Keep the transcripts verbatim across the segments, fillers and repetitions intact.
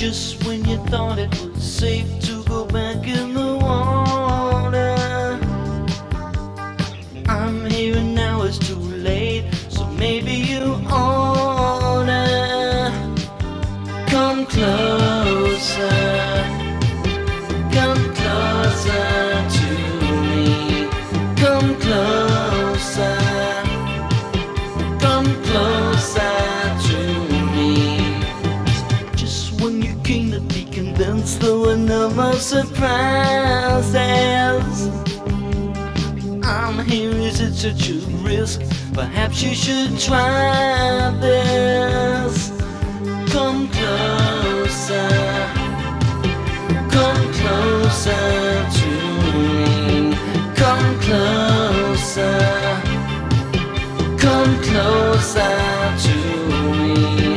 Just when you thought it was safe to go back in the water, I'm here and now it's too late. So maybe you oughta come closer, come closer to me, come closer, come closer to me. Just when you came to be convinced there were no more surprises, I'm here, is it such a risk? Perhaps you should try this. Come closer, come closer to me, come closer, come closer to me.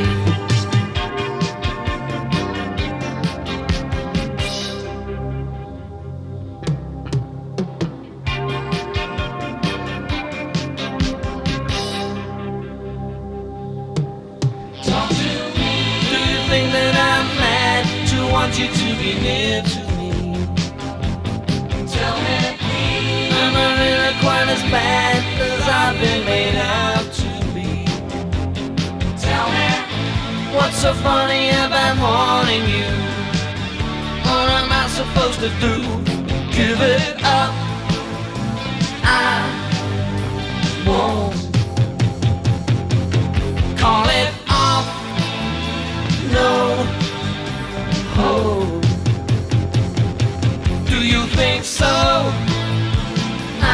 Want you to be near to me. Tell me, am I really quite as bad as I've been made out to be? Tell me, what's so funny about wanting you? What am I supposed to do? Give it up? I won't. Call it off? No. Oh, do you think so? I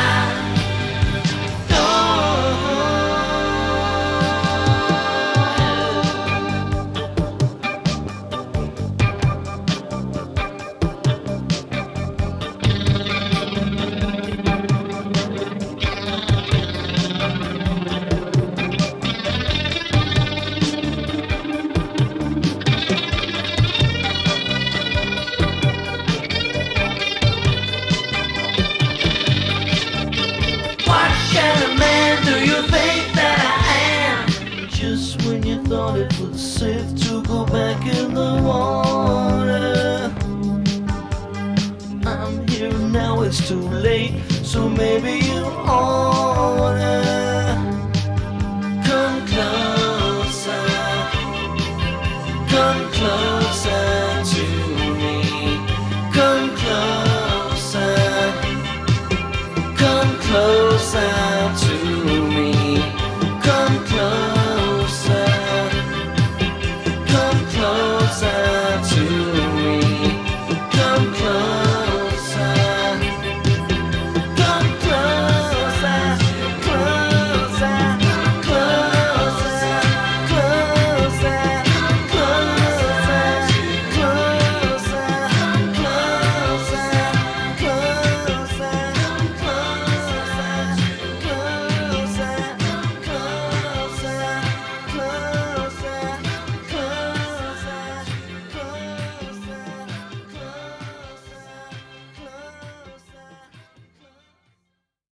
thought it was safe to go back in the water, I'm here now, it's too late. So maybe you oughta